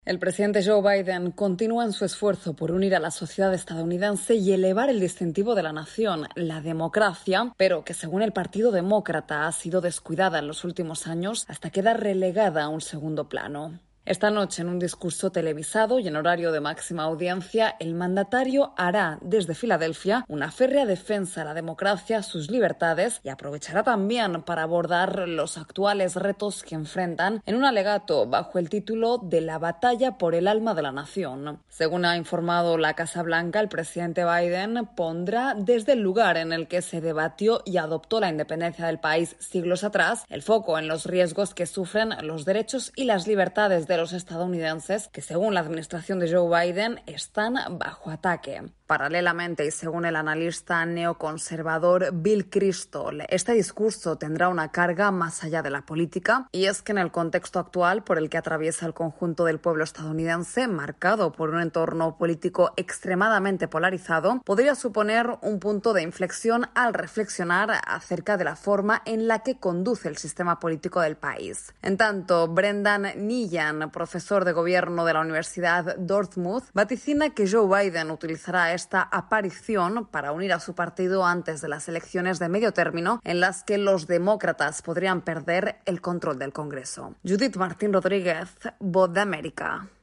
El presidente Joe Biden continúa en su esfuerzo por unir a la sociedad estadounidense y elevar el distintivo de la nación, la democracia, pero que según el Partido Demócrata ha sido descuidada en los últimos años hasta quedar relegada a un segundo plano. Esta noche, en un discurso televisado y en horario de máxima audiencia, el mandatario hará desde Filadelfia una férrea defensa a la democracia, sus libertades y aprovechará también para abordar los actuales retos que enfrentan en un alegato bajo el título de la batalla por el alma de la nación. Según ha informado la Casa Blanca, el presidente Biden pondrá desde el lugar en el que se debatió y adoptó la independencia del país siglos atrás el foco en los riesgos que sufren los derechos y las libertades de los estadounidenses que, según la administración de Joe Biden, están bajo ataque. Paralelamente, y según el analista neoconservador Bill Kristol, este discurso tendrá una carga más allá de la política, y es que en el contexto actual por el que atraviesa el conjunto del pueblo estadounidense, marcado por un entorno político extremadamente polarizado, podría suponer un punto de inflexión al reflexionar acerca de la forma en la que conduce el sistema político del país. En tanto, Brendan Nyhan, profesor de gobierno de la Universidad Dartmouth, vaticina que Joe Biden utilizará esta aparición para unir a su partido antes de las elecciones de medio término en las que los demócratas podrían perder el control del Congreso. Judith Martín Rodríguez, Voz de América.